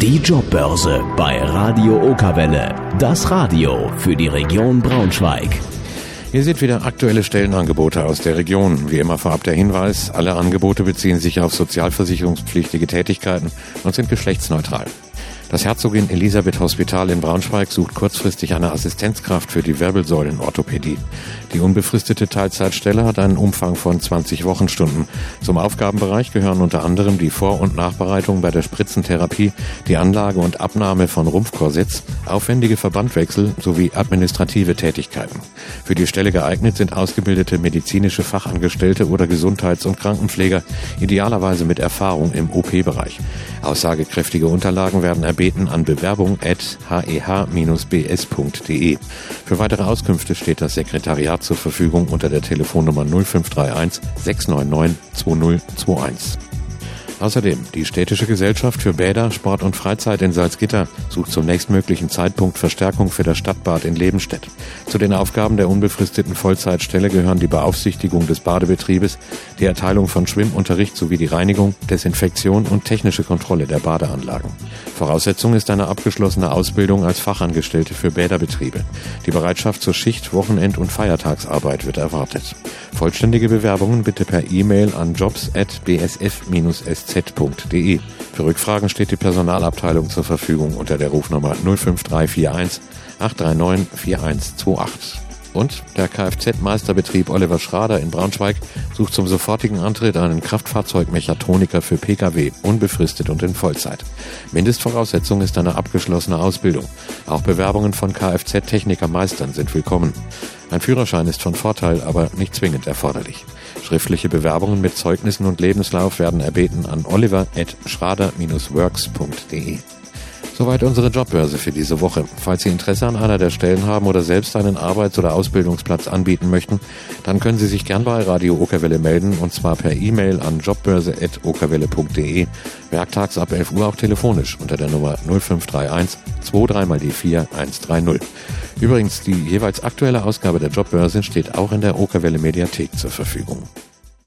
Die Jobbörse bei Radio Okerwelle. Das Radio für die Region Braunschweig. Hier sind wieder aktuelle Stellenangebote aus der Region. Wie immer vorab der Hinweis, alle Angebote beziehen sich auf sozialversicherungspflichtige Tätigkeiten und sind geschlechtsneutral. Das Herzogin Elisabeth Hospital in Braunschweig sucht kurzfristig eine Assistenzkraft für die Wirbelsäulenorthopädie. Die unbefristete Teilzeitstelle hat einen Umfang von 20 Wochenstunden. Zum Aufgabenbereich gehören unter anderem die Vor- und Nachbereitung bei der Spritzentherapie, die Anlage und Abnahme von Rumpfkorsetts, aufwendige Verbandwechsel sowie administrative Tätigkeiten. Für die Stelle geeignet sind ausgebildete medizinische Fachangestellte oder Gesundheits- und Krankenpfleger, idealerweise mit Erfahrung im OP-Bereich. Aussagekräftige Unterlagen werden erbeten an bewerbung@heh-bs.de. Für weitere Auskünfte steht das Sekretariat zur Verfügung unter der Telefonnummer 0531 699 2021. Außerdem, die Städtische Gesellschaft für Bäder, Sport und Freizeit in Salzgitter sucht zum nächstmöglichen Zeitpunkt Verstärkung für das Stadtbad in Lebenstedt. Zu den Aufgaben der unbefristeten Vollzeitstelle gehören die Beaufsichtigung des Badebetriebes, die Erteilung von Schwimmunterricht sowie die Reinigung, Desinfektion und technische Kontrolle der Badeanlagen. Voraussetzung ist eine abgeschlossene Ausbildung als Fachangestellte für Bäderbetriebe. Die Bereitschaft zur Schicht-, Wochenend- und Feiertagsarbeit wird erwartet. Vollständige Bewerbungen bitte per E-Mail an jobs@bsf-sz.de. Für Rückfragen steht die Personalabteilung zur Verfügung unter der Rufnummer 05341 839 4128. Und der Kfz-Meisterbetrieb Oliver Schrader in Braunschweig sucht zum sofortigen Antritt einen Kraftfahrzeugmechatroniker für Pkw, unbefristet und in Vollzeit. Mindestvoraussetzung ist eine abgeschlossene Ausbildung. Auch Bewerbungen von Kfz-Technikermeistern sind willkommen. Ein Führerschein ist von Vorteil, aber nicht zwingend erforderlich. Schriftliche Bewerbungen mit Zeugnissen und Lebenslauf werden erbeten an oliver@schrader-works.de. Soweit unsere Jobbörse für diese Woche. Falls Sie Interesse an einer der Stellen haben oder selbst einen Arbeits- oder Ausbildungsplatz anbieten möchten, dann können Sie sich gern bei Radio Okerwelle melden, und zwar per E-Mail an jobbörse@okerwelle.de, werktags ab 11 Uhr auch telefonisch unter der Nummer 0531 23 mal die 4 130. Übrigens, die jeweils aktuelle Ausgabe der Jobbörse steht auch in der Okerwelle Mediathek zur Verfügung.